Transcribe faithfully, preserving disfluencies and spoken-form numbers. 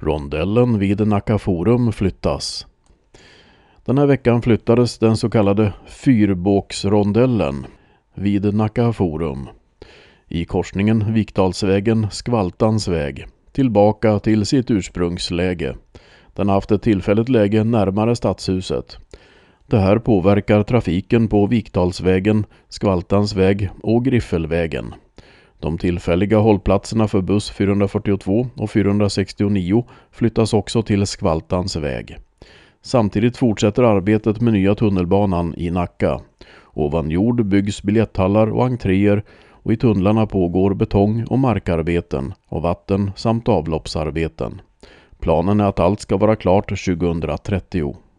Rondellen vid Nacka Forum flyttas. Den här veckan flyttades den så kallade fyrbåksrondellen vid Nacka Forum i korsningen Vikdalsvägen-Skvaltans väg tillbaka till sitt ursprungsläge. Den har haft ett tillfälligt läge närmare stadshuset. Det här påverkar trafiken på Vikdalsvägen, Skvaltans väg och Griffelvägen. De tillfälliga hållplatserna för buss fyrahundrafyrtiotvå och fyrahundrasextionio flyttas också till Skvaltans väg. Samtidigt fortsätter arbetet med nya tunnelbanan i Nacka. Ovan jord byggs biljetthallar och entréer och i tunnlarna pågår betong- och markarbeten och vatten- samt avloppsarbeten. Planen är att allt ska vara klart tjugohundratrettio.